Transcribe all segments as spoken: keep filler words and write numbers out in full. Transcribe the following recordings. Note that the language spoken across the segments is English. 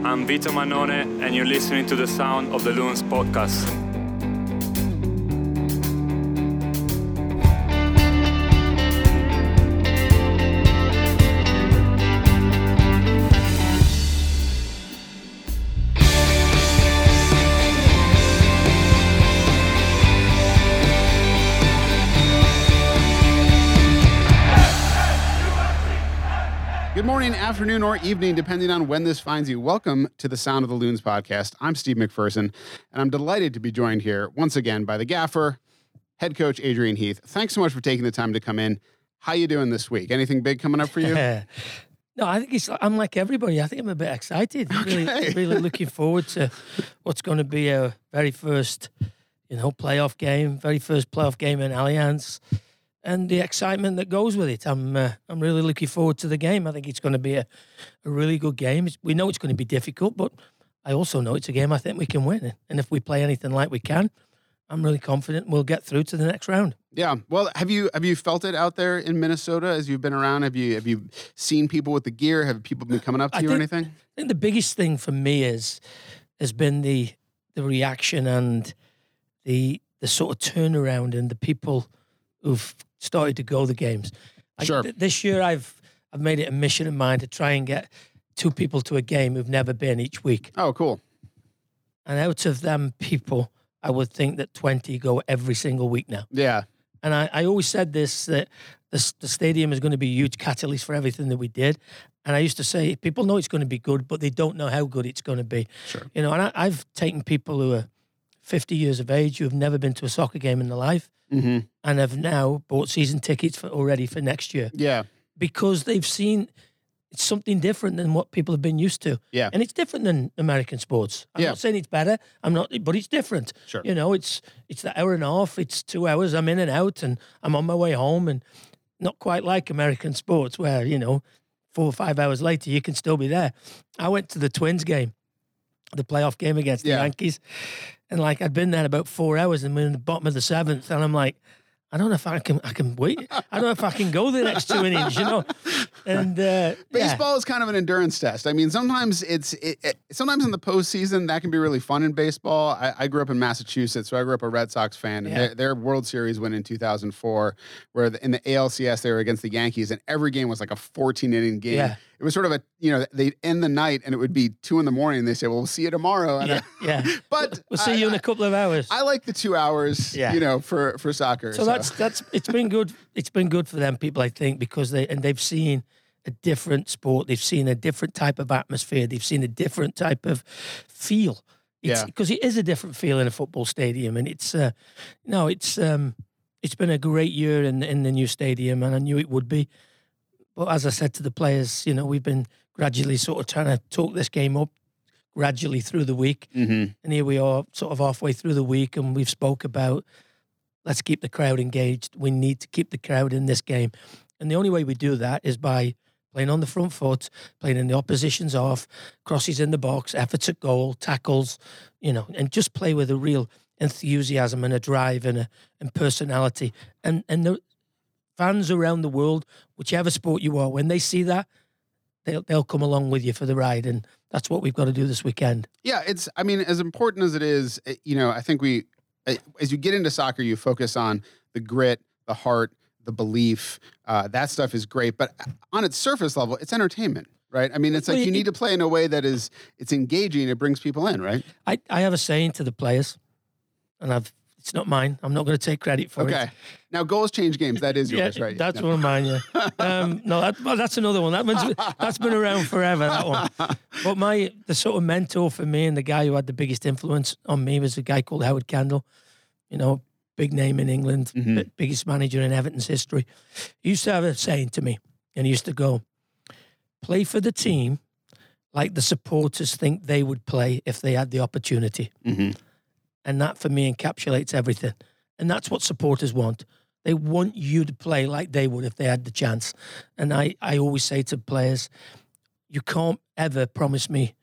I'm Vito Mannone, and you're listening to the Sound of the Loons podcast. Good morning, afternoon, or evening, depending on when this finds you. Welcome to the Sound of the Loons podcast. I'm Steve McPherson, and I'm delighted to be joined here once again by the gaffer, head coach Adrian Heath. Thanks so much for taking the time to come in. How you doing this week? Anything big coming up for you? No, I think it's. I'm like everybody. I think I'm a bit excited. Okay. Really, really looking forward to what's going to be a very first, you know, playoff game, very first playoff game in Allianz. And the excitement that goes with it. I'm uh, I'm really looking forward to the game. I think it's going to be a, a really good game. It's, we know it's going to be difficult, but I also know it's a game I think we can win. And if we play anything like we can, I'm really confident we'll get through to the next round. Yeah. Well, have you have you felt it out there in Minnesota as you've been around? Have you have you seen people with the gear? Have people been coming up to I you think, or anything? I think the biggest thing for me is has been the the reaction and the the sort of turnaround and the people who've started to go the games. I, Sure. th- this year, I've I've made it a mission of mine to try and get two people to a game who've never been each week. Oh, cool. And out of them people, I would think that twenty go every single week now. Yeah. And I, I always said this, that the, the stadium is going to be a huge catalyst for everything that we did. And I used to say, people know it's going to be good, but they don't know how good it's going to be. Sure. You know, and I, I've taken people who are fifty years of age who have never been to a soccer game in their life, Mm-hmm. and have now bought season tickets for already for next year Yeah. because they've seen it's something different than what people have been used to. Yeah. And it's different than American sports. I'm Yeah. not saying it's better. I'm not, but it's different. Sure. You know, it's it's the hour and a half. It's two hours. I'm in and out, and I'm on my way home, and not quite like American sports where you know, four or five hours later you can still be there. I went to the Twins game, the playoff game against the Yeah. Yankees. And like I'd been there about four hours and we're in the bottom of the seventh, and I'm like, I don't know if I can I can wait. I don't know if I can go the next two innings, you know. And uh, Baseball yeah. is kind of an endurance test. I mean, sometimes it's it, it, sometimes in the postseason that can be really fun in baseball. I, I grew up in Massachusetts, so I grew up a Red Sox fan. And Yeah. their, their World Series win in two thousand four, where the, in the A L C S they were against the Yankees, and every game was like a fourteen inning game. Yeah. It was sort of a you know they'd end the night and it would be two in the morning. And they say, "Well, we'll see you tomorrow." And Yeah, I, yeah. but We'll see I, you in I, a couple of hours. I like the two hours. Yeah. You know, for for soccer. so that's that's it's been good. It's been good for them people, I think, because they and they've seen a different sport. They've seen a different type of atmosphere. They've seen a different type of feel. It's, Yeah. because it is a different feel in a football stadium, and it's uh, no, it's um, it's been a great year in in the new stadium, and I knew it would be. But as I said to the players, you know, we've been gradually sort of trying to talk this game up gradually through the week, Mm-hmm. and here we are, sort of halfway through the week, and we've spoke about let's keep the crowd engaged. We need to keep the crowd in this game, and the only way we do that is by playing on the front foot, playing in the opposition's half, crosses in the box, efforts at goal, tackles, you know, and just play with a real enthusiasm and a drive and a and personality. And and the fans around the world, whichever sport you are, when they see that, they'll they'll come along with you for the ride, and that's what we've got to do this weekend. Yeah, it's, I mean, as important as it is, it- you know, I think we, uh, as you get into soccer, you focus on the grit, the heart, the belief. Uh, that stuff is great. But on its surface level, it's entertainment, right? I mean, it's like Well, you it- need to play in a way that is, it's engaging. It brings people in, right? I, I have a saying to the players, and I've it's not mine. I'm not going to take credit for it. Okay. Now, goals change games. That is yours, Yeah, right? that's No. one of mine. Yeah. Um, no, that, well, that's another one. That one's, that's been around forever. That one. But my the sort of mentor for me and the guy who had the biggest influence on me was a guy called Howard Kendall. You know, big name in England, Mhm. bi- biggest manager in Everton's history. He used to have a saying to me, and he used to go, "Play for the team like the supporters think they would play if they had the opportunity." Mhm. And that for me encapsulates everything. And that's what supporters want. They want you to play like they would if they had the chance. And I, I always say to players, you can't ever promise me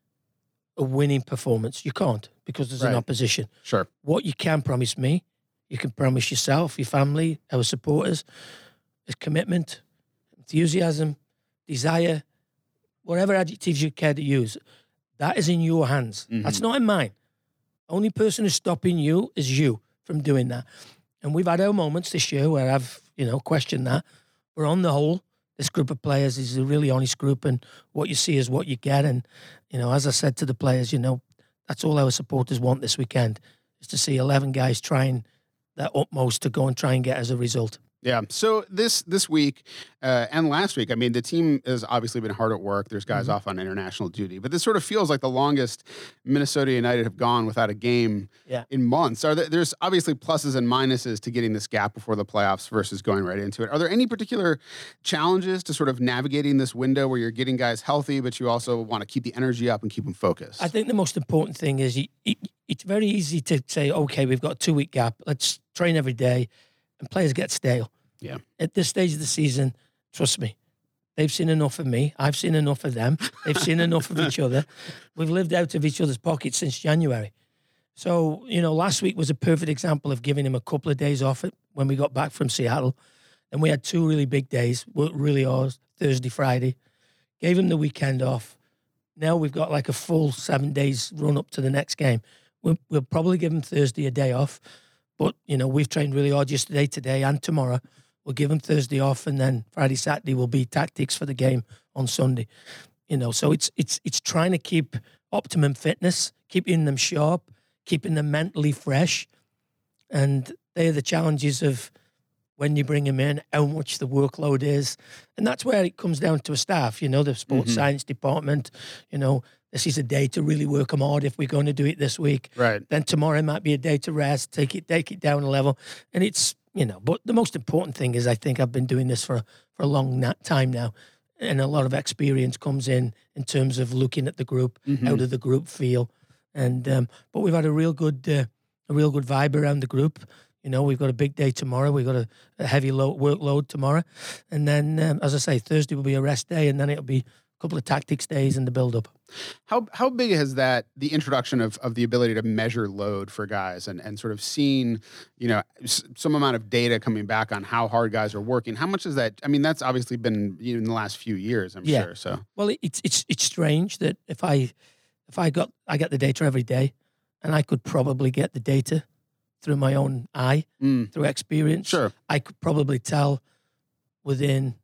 a winning performance. You can't, because there's Right. an opposition. Sure. What you can promise me, you can promise yourself, your family, our supporters, is commitment, enthusiasm, desire, whatever adjectives you care to use. That is in your hands. Mhm. That's not in mine. Only person who's stopping you is you from doing that. And we've had our moments this year where I've, you know, questioned that. But on the whole, this group of players is a really honest group, and what you see is what you get. And, you know, as I said to the players, you know, that's all our supporters want this weekend, is to see eleven guys trying their utmost to go and try and get as a result. Yeah. So this this week uh, and last week, I mean, the team has obviously been hard at work. There's guys Mm-hmm. off on international duty, but this sort of feels like the longest Minnesota United have gone without a game Yeah. in months. Are there, there's obviously pluses and minuses to getting this gap before the playoffs versus going right into it. Are there any particular challenges to sort of navigating this window where you're getting guys healthy, but you also want to keep the energy up and keep them focused? I think the most important thing is you, it, it's very easy to say, okay, we've got a two-week gap. Let's train every day, and players get stale. Yeah. At this stage of the season, trust me, they've seen enough of me. I've seen enough of them. They've seen enough of each other. We've lived out of each other's pockets since January. So, you know, last week was a perfect example of giving him a couple of days off it when we got back from Seattle. And we had two really big days, worked really hard, Thursday, Friday. Gave him the weekend off. Now we've got like a full seven days run up to the next game. We'll, we'll probably give him Thursday a day off. But, you know, we've trained really hard yesterday, today, and tomorrow. We'll give him Thursday off, and then Friday, Saturday will be tactics for the game on Sunday. You know, so it's it's it's trying to keep optimum fitness, keeping them sharp, keeping them mentally fresh. And they're the challenges of when you bring them in, how much the workload is. And that's where it comes down to a staff, you know, the sports Mhm. science department. You know, this is a day to really work them hard if we're going to do it this week. Right. Then tomorrow might be a day to rest, take it take it down a level. And it's, you know, but the most important thing is I think I've been doing this for, for a long na- time now. And a lot of experience comes in in terms of looking at the group, Mhm. how do the group feel. And um, but we've had a real good uh, a real good vibe around the group. You know, we've got a big day tomorrow. We've got a, a heavy load, workload tomorrow. And then, um, as I say, Thursday will be a rest day, and then it'll be a couple of tactics days in the build-up. How how big has that, the introduction of, of the ability to measure load for guys and, and sort of seeing, you know, s- some amount of data coming back on how hard guys are working? How much is that? I mean, that's obviously been, you know, in the last few years, I'm Yeah. sure. So, Well, it- it's it's it's strange that if I if I got I get the data every day, and I could probably get the data through my own eye, mm, through experience. sure. I could probably tell within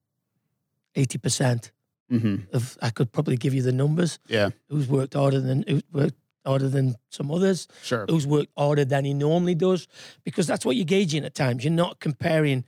eighty percent hmm of. I could probably give you the numbers. Yeah, Who's worked harder than who's worked harder than some others? sure. Who's worked harder than he normally does? Because that's what you're gauging at times. You're not comparing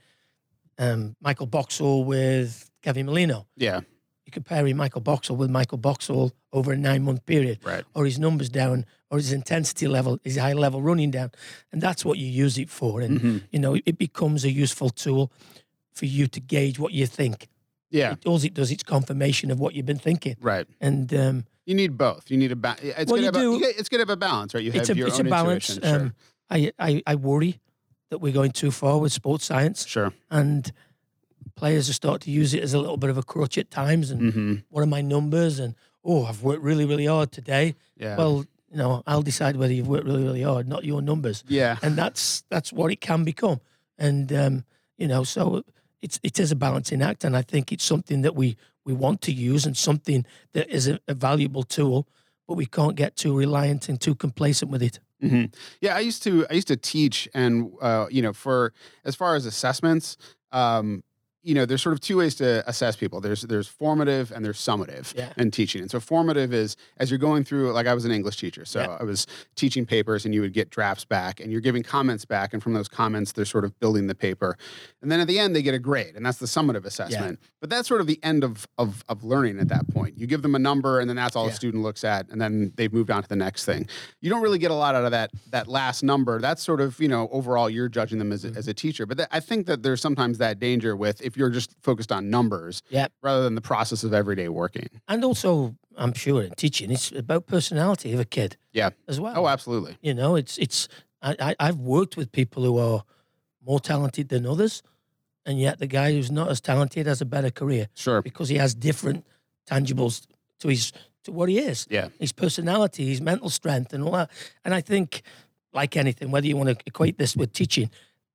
um, Michael Boxall with Kevin Molino. Yeah, You're comparing Michael Boxall with Michael Boxall over a nine-month period, right. or his numbers down, or his intensity level, his high-level running down, and that's what you use it for. And hmm you know, it becomes a useful tool for you to gauge what you think. Yeah, It, all it does, it's confirmation of what you've been thinking. right. And um, You need both. You need a ba- it's Well, good you to have a, do- you get- it's good to have a balance, right? You have it's a your it's own a balance. intuition. Sure. Um, I, I I worry that we're going too far with sports science, Sure. and players are starting to use it as a little bit of a crutch at times. And hmm what are my numbers? And oh, I've worked really really hard today. Yeah. Well, you know, I'll decide whether you've worked really really hard, not your numbers. yeah. And that's that's what it can become. And um, you know, so it's it is a balancing act, and I think it's something that we we want to use, and something that is a, a valuable tool, but we can't get too reliant and too complacent with it. hmm Yeah, I used to I used to teach, and uh, you know, for as far as assessments, um, you know, there's sort of two ways to assess people. There's there's formative and there's summative Yeah. in teaching. And so formative is as you're going through, like I was an English teacher, so Yeah. I was teaching papers, and you would get drafts back, and you're giving comments back, and from those comments, they're sort of building the paper, and then at the end they get a grade, and that's the summative assessment. But that's sort of the end of of of learning at that point. You give them a number, and then that's all Yeah. the student looks at, and then they've moved on to the next thing. You don't really get a lot out of that that last number. That's sort of, you know, overall you're judging them as a, as a teacher. But that, I think that there's sometimes that danger with if you're just focused on numbers Yeah. rather than the process of everyday working. And also, I'm sure in teaching, it's about personality of a kid. Yeah. As well. Oh, absolutely. You know, it's it's. I, I I've worked with people who are more talented than others, and yet the guy who's not as talented has a better career Sure. because he has different tangibles to his to what he is. Yeah. His personality, his mental strength, and all that. And I think, like anything, whether you want to equate this with teaching,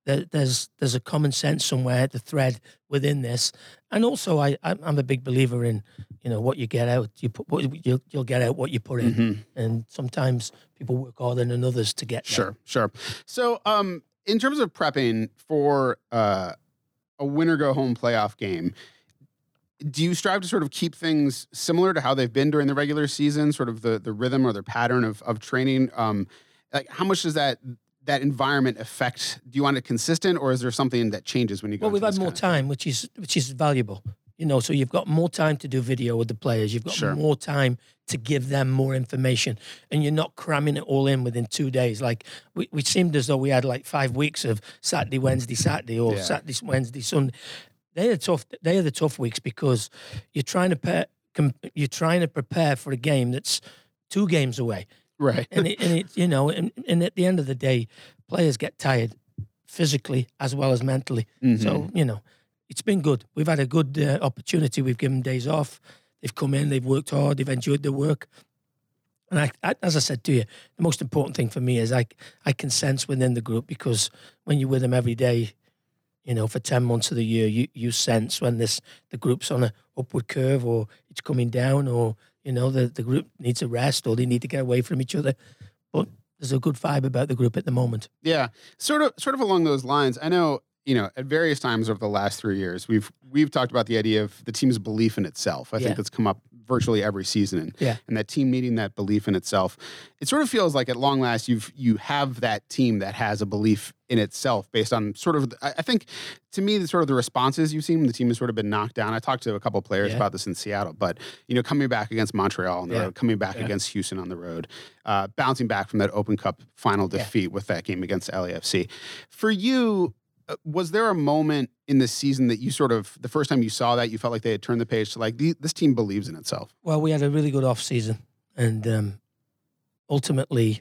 there, there's there's a common sense somewhere, the thread within this, and also I I'm I'm a big believer in, you know, what you get out, you put what you'll you'll get out what you put in, Mhm. and sometimes people work harder than others to get there. Sure, sure. So, um, in terms of prepping for uh, a win or go home playoff game, do you strive to sort of keep things similar to how they've been during the regular season, sort of the the rhythm or the pattern of of training? Um, like, how much does that that environment affect? Do you want it consistent, or is there something that changes when you go? Well, we've into had this more kind of thing? time, which is which is valuable. You know, so you've got more time to do video with the players. You've got Sure. more time to give them more information, and you're not cramming it all in within two days. Like we, we seemed as though we had like five weeks of Saturday, Wednesday, Saturday, or Yeah. Saturday, Wednesday, Sunday. They are tough. They are the tough weeks because you're trying to prepare, you're trying to prepare for a game that's two games away. Right. and it, and it, you know, and, and at the end of the day, players get tired physically as well as mentally. Mhm. So you know, it's been good. We've had a good uh, opportunity. We've given days off. They've come in. They've worked hard. They've enjoyed their work. And I, I, as I said to you, the most important thing for me is I, I can sense within the group, because when you're with them every day, you know, for ten months of the year, you, you sense when this the group's on a upward curve, or it's coming down, or, you know, the, the group needs a rest, or they need to get away from each other. But there's a good vibe about the group at the moment. Yeah, sort of, sort of along those lines. I know, you know, at various times over the last three years, we've we've talked about the idea of the team's belief in itself. I Yeah. think that's come up virtually every season, and, Yeah. and that team needing that belief in itself. It sort of feels like at long last, you've you have that team that has a belief in itself based on sort of. I I think, to me, the sort of the responses you've seen when the team has sort of been knocked down. I talked to a couple of players Yeah. about this in Seattle, but you know, coming back against Montreal on the Yeah. road, coming back Yeah. against Houston on the road, uh, bouncing back from that Open Cup final Yeah. defeat with that game against L A F C. For you, uh, was there a moment in this season that you sort of, the first time you saw that, you felt like they had turned the page to like, the, this team believes in itself? Well, we had a really good off season, and um, ultimately,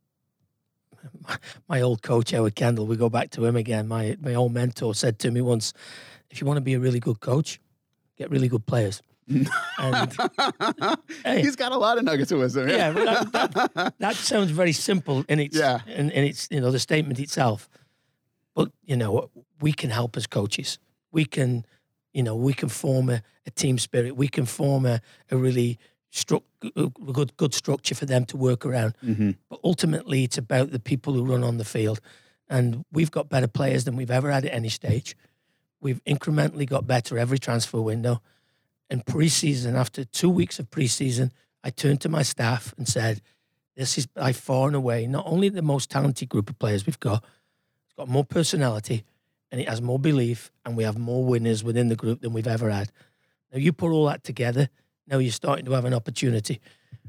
my, my old coach Howard Kendall, we go back to him again. My my old mentor said to me once, "If you want to be a really good coach, get really good players." And Hey. He's got a lot of nuggets of wisdom. yeah, but that, that, that sounds very simple in its Yeah. in, in its you know the statement itself. But you know, we can help as coaches. We can, you know, we can form a, a team spirit. We can form a, a really stru- a good good structure for them to work around. Mm-hmm. But ultimately, it's about the people who run on the field. And we've got better players than we've ever had at any stage. We've incrementally got better every transfer window. And preseason, after two weeks of preseason, I turned to my staff and said, this is by far and away not only the most talented group of players we've got, it's got more personality, and it has more belief, and we have more winners within the group than we've ever had. Now, you put all that together, now you're starting to have an opportunity.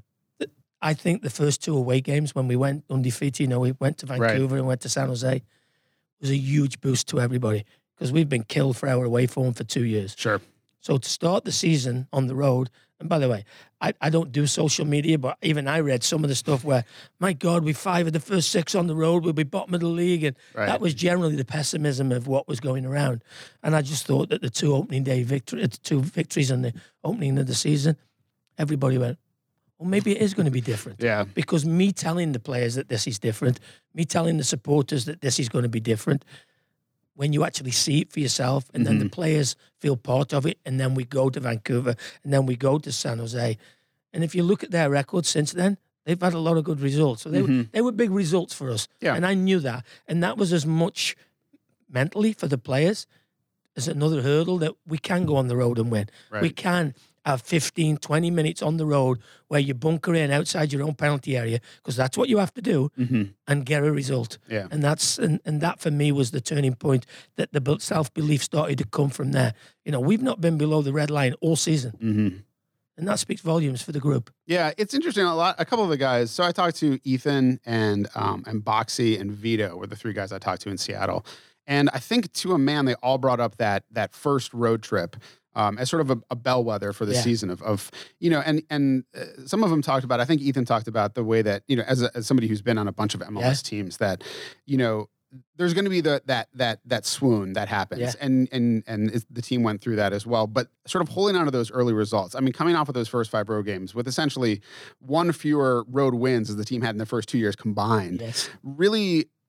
I think the first two away games when we went undefeated, you know, we went to Vancouver and went to San Jose, was a huge boost to everybody, because we've been killed for our away form for two years. Sure. So to start the season on the road, and by the way, I, I don't do social media, but even I read some of the stuff where, my God, we five of the first six on the road, we'll be bottom of the league. And Right. that was generally the pessimism of what was going around. And I just thought that the two opening day victory, the two victories on the opening of the season, everybody went, well, maybe it is going to be different. Yeah. Because me telling the players that this is different, me telling the supporters that this is going to be different, when you actually see it for yourself, and then the players feel part of it, and then we go to Vancouver, and then we go to San Jose. And if you look at their records since then, they've had a lot of good results. So they, were, they were big results for us. Yeah. And I knew that. And that was as much mentally for the players as another hurdle that we can go on the road and win. Right. We can have fifteen, twenty minutes on the road where you bunker in outside your own penalty area, because that's what you have to do, Mm-hmm. and get a result. Yeah. And that's and, and that for me was the turning point, that the self belief started to come from there. You know, we've not been below the red line all season, Mm-hmm. and that speaks volumes for the group. Yeah, it's interesting. A lot, a couple of the guys. So I talked to Ethan and um, and Boxy and Vito were the three guys I talked to in Seattle, and I think to a man they all brought up that that first road trip um, as sort of a, a bellwether for the Yeah. season of of you know, and and uh, some of them talked about. I think Ethan talked about the way that you know, as a, as somebody who's been on a bunch of M L S teams, that you know. There's going to be the that that that swoon that happens, Yeah. and and and it, the team went through that as well. But sort of holding on to those early results. I mean, coming off of those first five road games with essentially one fewer road wins as the team had in the first two years combined, Yes. really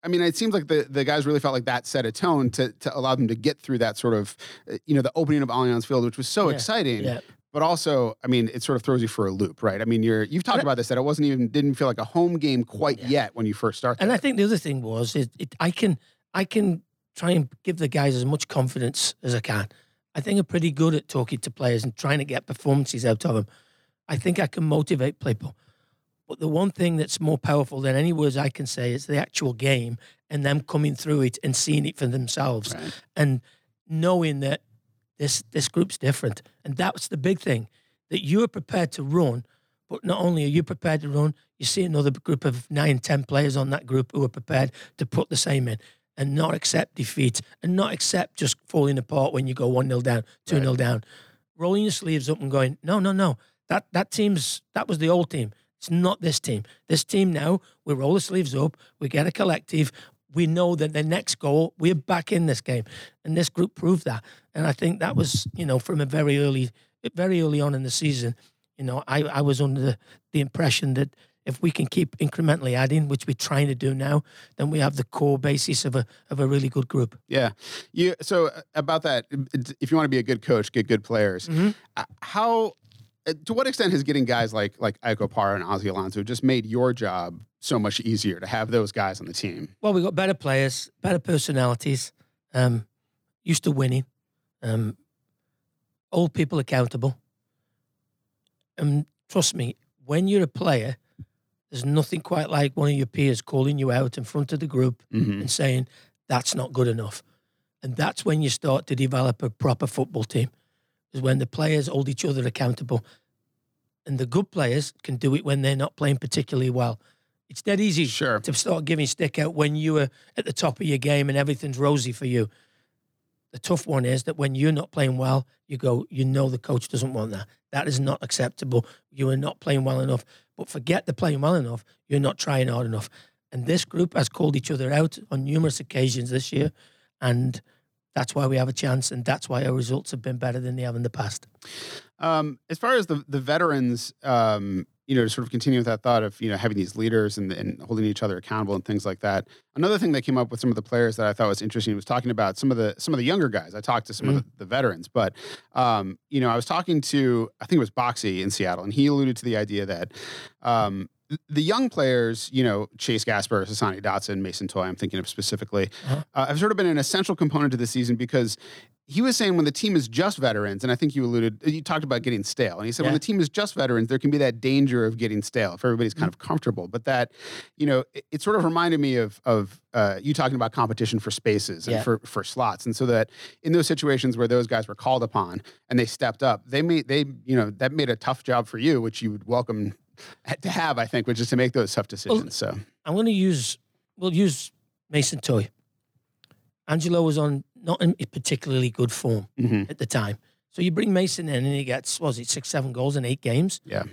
I mean, it seems like the, the guys really felt like that set a tone to to allow them to get through that sort of, uh, you know, the opening of Allianz Field, which was so Yeah, exciting. yeah. But also, I mean, it sort of throws you for a loop, right? I mean, you're you've talked And I- about this, that it wasn't even didn't feel like a home game quite yet when you first started. And I think the other thing was it, it I can I can try and give the guys as much confidence as I can. I think I'm pretty good at talking to players and trying to get performances out of them. I think I can motivate people. But the one thing that's more powerful than any words I can say is the actual game and them coming through it and seeing it for themselves Right. and knowing that this this group's different. And that's the big thing, that you are prepared to run, but not only are you prepared to run, you see another group of nine, ten players on that group who are prepared to put the same in and not accept defeat and not accept just falling apart when you go one nil down, two nil down. Rolling your sleeves up and going, no, no, no. That that team's that was the old team. It's not this team. This team now, we roll the sleeves up, we get a collective, we know that the next goal, we're back in this game. And this group proved that. And I think that was, you know, from a very early, very early on in the season, you know, I, I was under the, the impression that if we can keep incrementally adding, which we're trying to do now, then we have the core basis of a of a really good group. Yeah. You so uh, about that, if you want to be a good coach, get good players. Mm-hmm. Uh, How uh, to what extent has getting guys like like Ike Opara and Ozzie Alonso just made your job so much easier to have those guys on the team? Well, we got better players, better personalities, um, used to winning, um, old people accountable. And trust me, when you're a player, there's nothing quite like one of your peers calling you out in front of the group Mm-hmm. and saying, that's not good enough. And that's when you start to develop a proper football team, is when the players hold each other accountable. And the good players can do it when they're not playing particularly well. It's dead easy Sure. to start giving stick out when you are at the top of your game and everything's rosy for you. The tough one is that when you're not playing well, you go, you know the coach doesn't want that. That is not acceptable. You are not playing well enough. But forget the playing well enough. You're not trying hard enough. And this group has called each other out on numerous occasions this year. And that's why we have a chance. And that's why our results have been better than they have in the past. Um, as far as the the veterans, um, you know, to sort of continue with that thought of, you know, having these leaders and, and holding each other accountable and things like that. Another thing that came up with some of the players that I thought was interesting was talking about some of the some of the younger guys. I talked to some Mm-hmm. of the, the veterans, but um, you know, I was talking to I think it was Boxy in Seattle, and he alluded to the idea that um, th- the young players, you know, Chase Gasper, Sasani Dotson, Mason Toy, I'm thinking of specifically, Uh-huh. uh, have sort of been an essential component to the season because he was saying when the team is just veterans, and I think you alluded, you talked about getting stale. And he said when Yeah. the team is just veterans, there can be that danger of getting stale if everybody's kind of comfortable. But that, you know, it, it sort of reminded me of of uh, you talking about competition for spaces and Yeah. for, for slots. And so that in those situations where those guys were called upon and they stepped up, they made, they, you know, that made a tough job for you, which you would welcome to have, I think, which is to make those tough decisions. So, I'm going to use, we'll use Mason Toy. Angelo was on not in particularly good form mhm. at the time. So you bring Mason in and he gets, what was it, six, seven goals in eight games? yeah.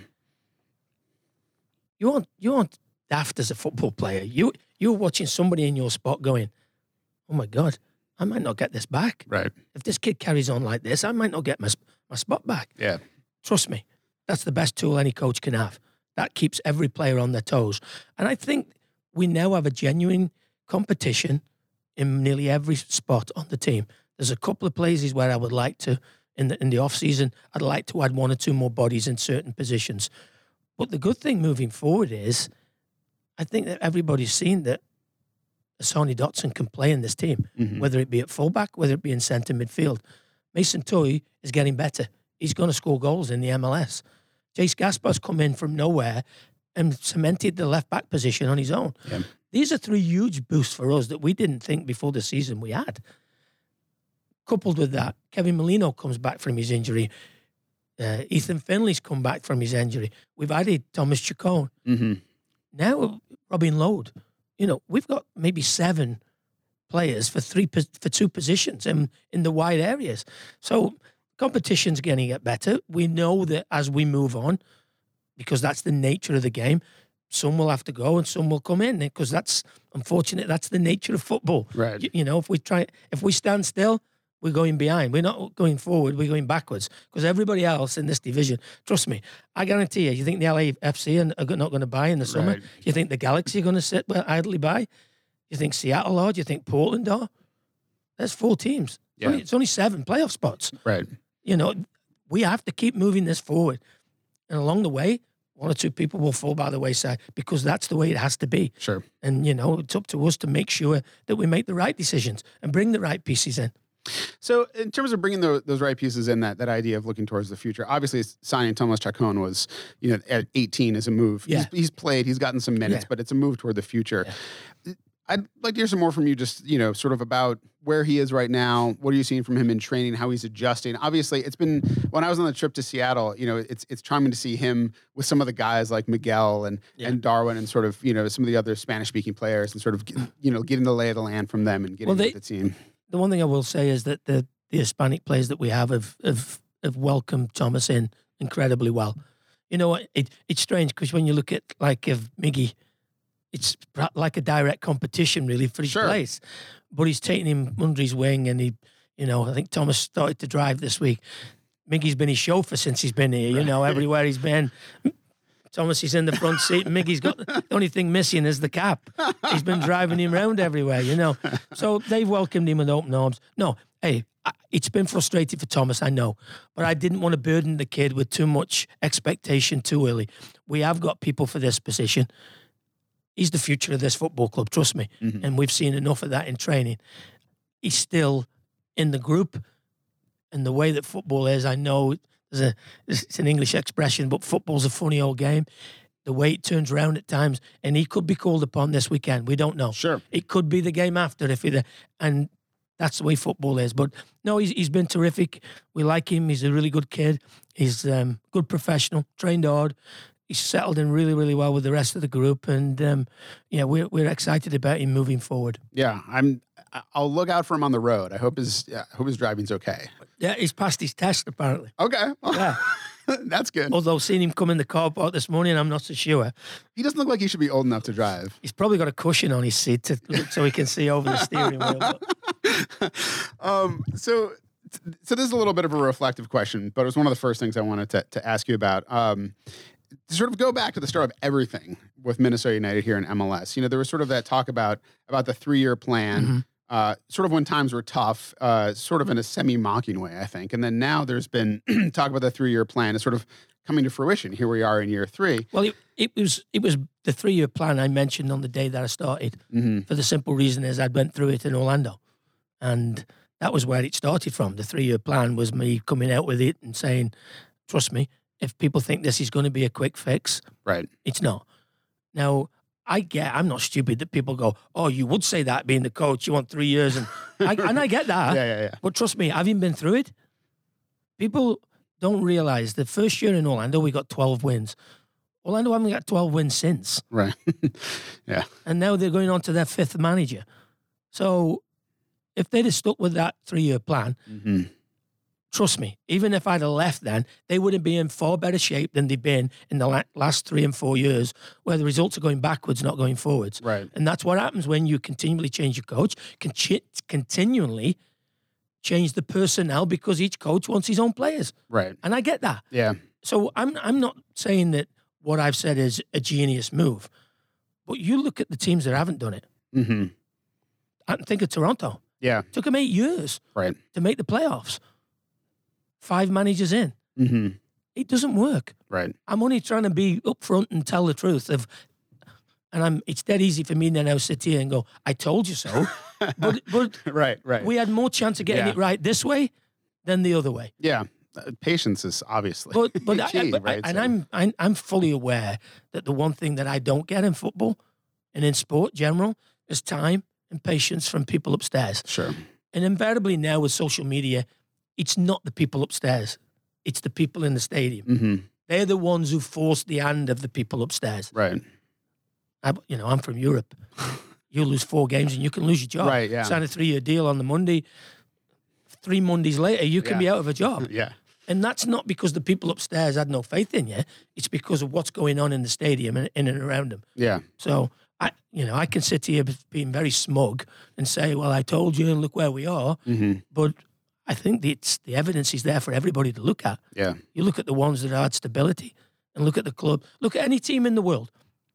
You aren't, you aren't daft as a football player. You, you're watching somebody in your spot going, oh my God, I might not get this back. Right. If this kid carries on like this, I might not get my, my spot back. Yeah. Trust me, that's the best tool any coach can have. That keeps every player on their toes. And I think we now have a genuine competition in nearly every spot on the team. There's a couple of places where I would like to, in the in the off season, I'd like to add one or two more bodies in certain positions. But the good thing moving forward is, I think that everybody's seen that Sonny Dotson can play in this team, Mhm. whether it be at fullback, whether it be in centre midfield. Mason Toy is getting better. He's going to score goals in the M L S. Chase Gaspar's come in from nowhere and cemented the left back position on his own. Yeah. These are three huge boosts for us that we didn't think before the season we had. Coupled with that, Kevin Molino comes back from his injury. Uh, Ethan Finley's come back from his injury. We've added Thomas Chacon. Mhm. Now Robin Lode. You know, we've got maybe seven players for three pos- for two positions in, in the wide areas. So competition's going to get better. We know that as we move on, because that's the nature of the game, some will have to go and some will come in because that's unfortunate. That's the nature of football. Right. You, you know, if we try, if we stand still, we're going behind. We're not going forward. We're going backwards because everybody else in this division, trust me, I guarantee you, you think the L A F C are not going to buy in the summer? Right. You think the Galaxy are going to sit well, idly by? you think Seattle are? Do you think Portland are? There's four teams. Yeah. Only, it's only seven playoff spots. Right. You know, we have to keep moving this forward. And along the way, one or two people will fall by the wayside because that's the way it has to be. Sure. And, you know, it's up to us to make sure that we make the right decisions and bring the right pieces in. So in terms of bringing the, those right pieces in, that that idea of looking towards the future, obviously signing Tomas Chacon was, you know, at eighteen is a move. Yeah. He's, he's played, he's gotten some minutes, Yeah. but it's a move toward the future. Yeah. I'd like to hear some more from you, just, you know, sort of about where he is right now. What are you seeing from him in training, how he's adjusting? Obviously, it's been, when I was on the trip to Seattle, you know, it's it's charming to see him with some of the guys like Miguel and, Yeah. and Darwin and sort of, you know, some of the other Spanish-speaking players and sort of, you know, getting the lay of the land from them and getting Well, they- with the team. The one thing I will say is that the, the Hispanic players that we have have, have, have welcomed Thomas in incredibly well. You know what? It, it's strange because when you look at like if Miggy, it's pra- like a direct competition really for his Sure. place. But he's taking him under his wing and he, you know, I think Thomas started to drive this week. Miggy's been his chauffeur since he's been here, you know, everywhere he's been. Thomas is in the front seat. Miggy's got the only thing missing is the cap. He's been driving him around everywhere, you know. So they've welcomed him with open arms. No, hey, I- it's been frustrating for Thomas, I know, but I didn't want to burden the kid with too much expectation too early. We have got people for this position. He's the future of this football club, trust me. Mhm. And we've seen enough of that in training. He's still in the group, and the way that football is, I know there's a it's an English expression, but football's a funny old game. The way it turns around at times, and he could be called upon this weekend. We don't know. Sure. It could be the game after if he, and that's the way football is. But no, he's he's been terrific. We like him. He's a really good kid. He's um, good professional, trained hard. He's settled in really, really well with the rest of the group, and um, yeah, we're we're excited about him moving forward. Yeah, I'm. I- I'll look out for him on the road. I hope his yeah, I hope his driving's okay. Yeah, he's passed his test apparently. Okay, Yeah. that's good. Although seeing him come in the car park this morning, I'm not so sure. He doesn't look like he should be old enough to drive. He's probably got a cushion on his seat to, so he can see over the steering wheel. But um, so, so this is a little bit of a reflective question, but it was one of the first things I wanted to, to ask you about. Um, to sort of go back to the start of everything with Minnesota United here in M L S, you know, there was sort of that talk about about the three-year plan, Mhm. uh, sort of when times were tough, uh, sort of in a semi-mocking way, I think. And then now there's been talk about the three-year plan is sort of coming to fruition. Here we are in year three. well, it, it was it was the three year plan I mentioned on the day that I started. Mm-hmm. For the simple reason is I went through it in Orlando, and that was where it started from. The three year plan was me coming out with it and saying, "Trust me, if people think this is going to be a quick fix, Right. it's not." Now, I get, I'm not stupid that people go, "Oh, you would say that being the coach, you want three years," and I, and I get that. Yeah, yeah, yeah. But trust me, having been through it, people don't realize the first year in Orlando we got twelve wins. Orlando haven't got twelve wins since, Right. yeah. and now they're going on to their fifth manager. So, if they'd have stuck with that three year plan, Mm-hmm. trust me, even if I'd have left then, they would be in far better shape than they've been in the la- last three and four years, where the results are going backwards, not going forwards. Right. And that's what happens when you continually change your coach, con- continually change the personnel because each coach wants his own players. Right. And I get that. Yeah. So I'm I'm not saying that what I've said is a genius move, but you look at the teams that haven't done it. Mm-hmm. I think of Toronto. Yeah. It took them eight years Right. to make the playoffs. Five managers in. Mm-hmm. It doesn't work. Right. I'm only trying to be upfront and tell the truth of, and I'm. It's dead easy for me to now sit here and go, "I told you so," but but Right. Right. we had more chance of getting Yeah. it right this way than the other way. yeah. Uh, patience is obviously. But but, I, key, but I- right? and So- I'm, I'm I'm fully aware that the one thing that I don't get in football and in sport general is time and patience from people upstairs. Sure. And invariably now with social media, it's not the people upstairs; it's the people in the stadium. Mm-hmm. They're the ones who force the hand of the people upstairs. Right. I, you know, I'm from Europe. You lose four games and you can lose your job. Right, yeah. Sign a three-year deal on the Monday. Three Mondays later, you can Yeah. be out of a job. Yeah. And that's not because the people upstairs had no faith in you. It's because of what's going on in the stadium and in and around them. Yeah. So I, you know, I can sit here being very smug and say, "Well, I told you, and look where we are." Mm-hmm. But I think the, it's the evidence is there for everybody to look at. Yeah. You look at the ones that had stability, and look at the club. Look at any team in the world.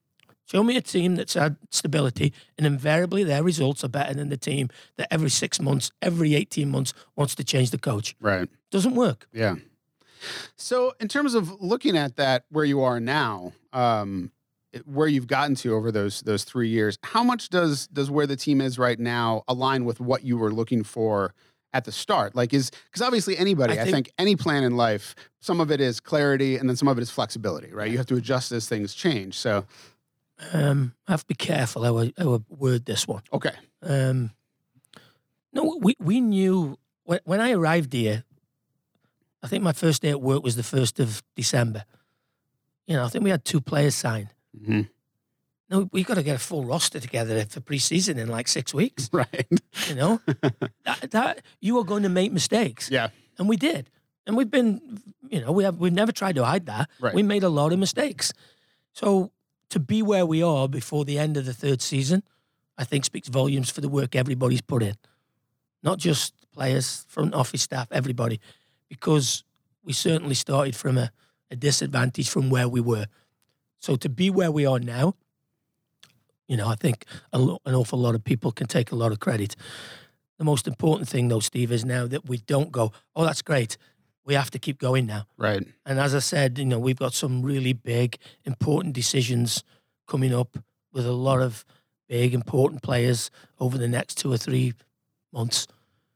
Show me a team that's had stability, and invariably their results are better than the team that every six months, every eighteen months wants to change the coach. Right. Doesn't work. Yeah. So in terms of looking at that, where you are now, um, where you've gotten to over those those three years, how much does does where the team is right now align with what you were looking for at the start? Like, is because obviously anybody, I think, I think any plan in life, some of it is clarity, and then some of it is flexibility, right? You have to adjust as things change. So, um, I have to be careful how I, how I word this one. Okay. Um, no, we we knew when when I arrived here. I think my first day at work was the first of December. You know, I think we had two players signed. Mm-hmm. No, we got to get a full roster together for preseason in like six weeks. Right. You know, that, that you are going to make mistakes. Yeah. And we did. And we've been, you know, we have we've never tried to hide that. Right. We made a lot of mistakes. So to be where we are before the end of the third season, I think speaks volumes for the work everybody's put in. Not just players, front office staff, everybody. Because we certainly started from a, a disadvantage from where we were. So to be where we are now, you know, I think a lo- an awful lot of people can take a lot of credit. The most important thing, though, Steve, is now that we don't go, oh, that's great. We have to keep going now. Right. And as I said, you know, we've got some really big, important decisions coming up with a lot of big, important players over the next two or three months.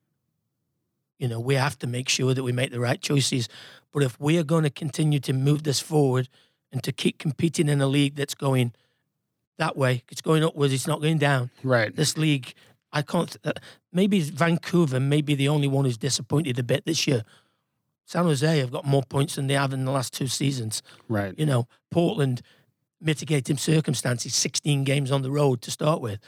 You know, we have to make sure that we make the right choices. But if we are going to continue to move this forward and to keep competing in a league that's going that way, it's going upwards, it's not going down. Right. This league, I can't, uh, maybe Vancouver may be the only one who's disappointed a bit this year. San Jose have got more points than they have in the last two seasons. Right. You know, Portland, mitigating circumstances, sixteen games on the road to start with.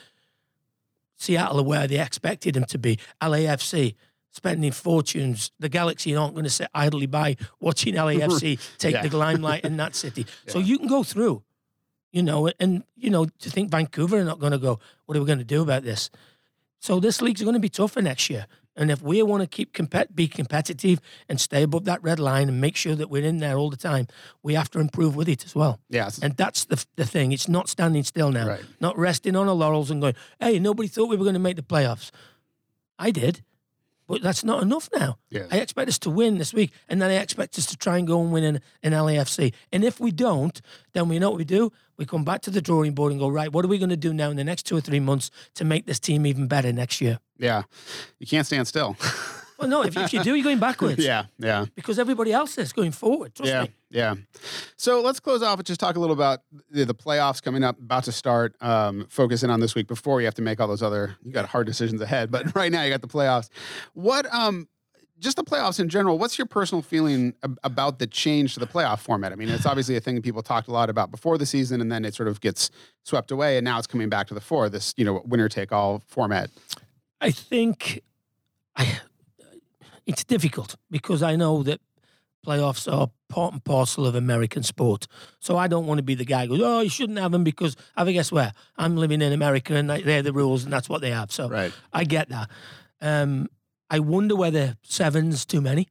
Seattle are where they expected them to be. L A F C, spending fortunes. The Galaxy aren't going to sit idly by watching L A F C take Yeah. the limelight in that city. Yeah. So you can go through, you know, and, you know, to think Vancouver are not going to go, what are we going to do about this? So this league's going to be tougher next year. And if we want to keep compet- be competitive and stay above that red line and make sure that we're in there all the time, we have to improve with it as well. Yes. And that's the the thing. It's not standing still now. Right. Not resting on our laurels and going, hey, nobody thought we were going to make the playoffs. I did. But that's not enough now. Yeah. I expect us to win this week, and then I expect us to try and go and win in, in L A F C. And if we don't, then we know what we do. We come back to the drawing board and go, right, what are we going to do now in the next two or three months to make this team even better next year? Yeah. You can't stand still. Well, no, if, if you do, you're going backwards. Yeah. Yeah. Because everybody else is going forward. Trust Yeah, me. yeah. So let's close off and just talk a little about the, the playoffs coming up, about to start. Um, focusing on this week before you have to make all those other. You got hard decisions ahead, but right now you got the playoffs. What? Um, just the playoffs in general. What's your personal feeling ab- about the change to the playoff format? I mean, it's obviously a thing that people talked a lot about before the season, and then it sort of gets swept away, and now it's coming back to the fore. This, you know, winner take all format. I think I, it's difficult because I know that playoffs are part and parcel of American sport. So I don't want to be the guy who goes, oh, you shouldn't have them because, I mean, guess where? I'm living in America and they're the rules and that's what they have. So Right. I get that. Um, I wonder whether seven's too many.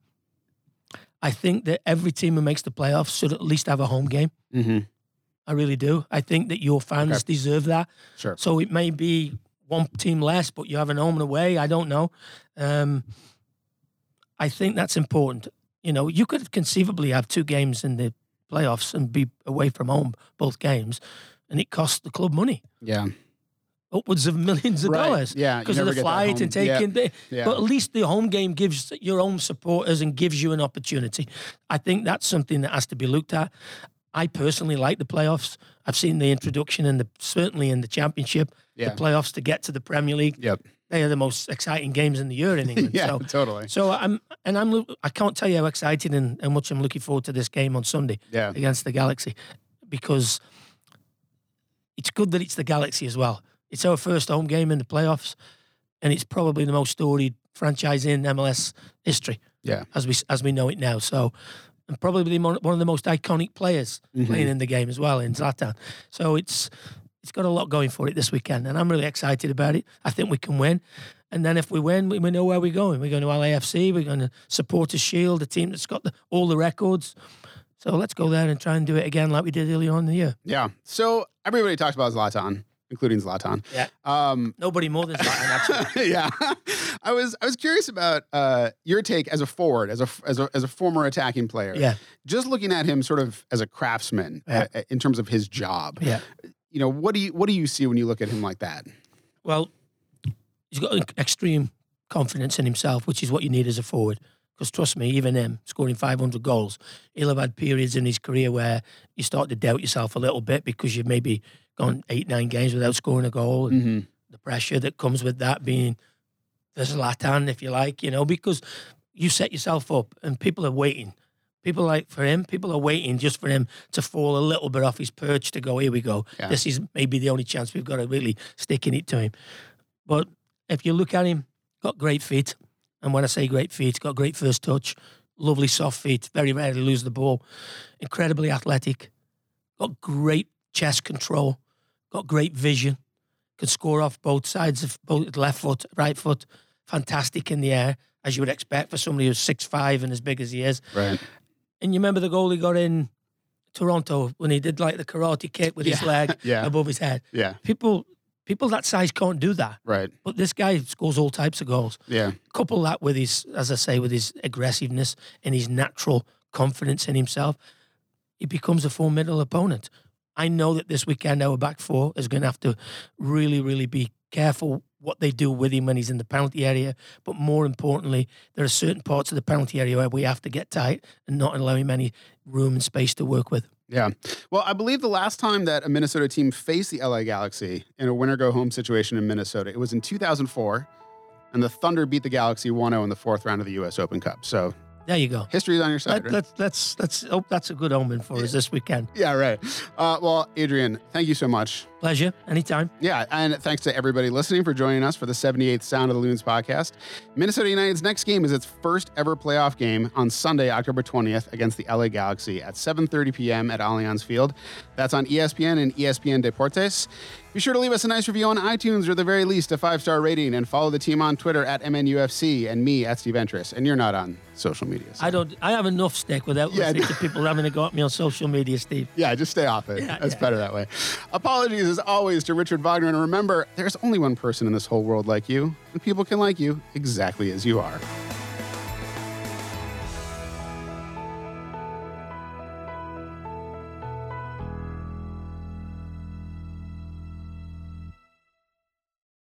I think that every team who makes the playoffs should at least have a home game. Mm-hmm. I really do. I think that your fans Okay. deserve that. Sure. So it may be one team less, but you have an home and away. I don't know. Um, I think that's important. You know, you could conceivably have two games in the playoffs and be away from home, both games, and it costs the club money, Yeah. upwards of millions of Right. dollars. Yeah, you because of never the get that flight home- and taking. yeah. The, Yeah. But at least the home game gives your own supporters and gives you an opportunity. I think that's something that has to be looked at. I personally like the playoffs. I've seen the introduction and the certainly in the championship, Yeah. the playoffs to get to the Premier League. Yep. They are the most exciting games in the year in England. Yeah. So, Totally. so I'm and I'm loo- I can't tell you how excited and how much I'm looking forward to this game on Sunday Yeah. against the Galaxy, because it's good that it's the Galaxy as well. It's our first home game in the playoffs, and it's probably the most storied franchise in M L S history. Yeah. as we as we know it now. So, and probably one of the most iconic players Mhm. playing in the game as well in Zlatan. So it's it's got a lot going for it this weekend, and I'm really excited about it. I think we can win. And then if we win, we, we know where we're going. We're going to L A F C. We're going to support a Shield, a team that's got the, all the records. So let's go there and try and do it again like we did earlier on in the year. Yeah. So everybody talks about Zlatan, including Zlatan. Yeah. Um, Nobody more than Zlatan, actually. yeah. I was I was curious about uh, your take as a forward, as a as a as a former attacking player. Yeah. Just looking at him sort of as a craftsman Yeah. uh, in terms of his job. Yeah. You know, what do you what do you see when you look at him like that? Well, he's got extreme confidence in himself, which is what you need as a forward. Because trust me, even him, scoring five hundred goals, he'll have had periods in his career where you start to doubt yourself a little bit because you've maybe gone eight, nine games without scoring a goal. And Mm-hmm. the pressure that comes with that being the Zlatan, if you like, you know, because you set yourself up and people are waiting. People like for him, people are waiting just for him to fall a little bit off his perch to go, here we go. Yeah. This is maybe the only chance we've got to really sticking it to him. But if you look at him, got great feet. And when I say great feet, got great first touch, lovely soft feet, very rarely lose the ball, incredibly athletic, got great chest control, got great vision, could score off both sides of both left foot, right foot, fantastic in the air, as you would expect for somebody who's six five and as big as he is. Right. And you remember the goal he got in Toronto when he did like the karate kick with his Yeah. leg Yeah. above his head. Yeah. People, people that size can't do that. Right. But this guy scores all types of goals. Yeah. Couple that with his, as I say, with his aggressiveness and his natural confidence in himself, he becomes a formidable opponent. I know that this weekend our back four is going to have to really, really be careful what they do with him when he's in the penalty area. But more importantly, there are certain parts of the penalty area where we have to get tight and not allow him any room and space to work with. Yeah. Well, I believe the last time that a Minnesota team faced the L A Galaxy in a winner-go-home situation in Minnesota, it was in two thousand four, and the Thunder beat the Galaxy one oh in the fourth round of the U S Open Cup. So There you go. history's on your side, Let, right? let's, let's, let's hope that's a good omen for us this weekend. Yeah, right. Uh, well, Adrian, thank you so much. Pleasure. Anytime. Yeah, and thanks to everybody listening for joining us for the seventy-eighth Sound of the Loons podcast. Minnesota United's next game is its first ever playoff game on Sunday, October twentieth against the L A Galaxy at seven thirty p.m. at Allianz Field. That's on E S P N and E S P N Deportes. Be sure to leave us a nice review on iTunes or at the very least a five-star rating, and follow the team on Twitter at M N U F C and me at Steve Ventris. And you're not on social media. So. I don't. I have enough stick without Yeah, listening I to people having to go at me on social media, Steve. Yeah, just stay off it. Yeah, That's yeah. better that way. Apologies, as always, to Richard Wagner. And remember, there's only one person in this whole world like you, and people can like you exactly as you are.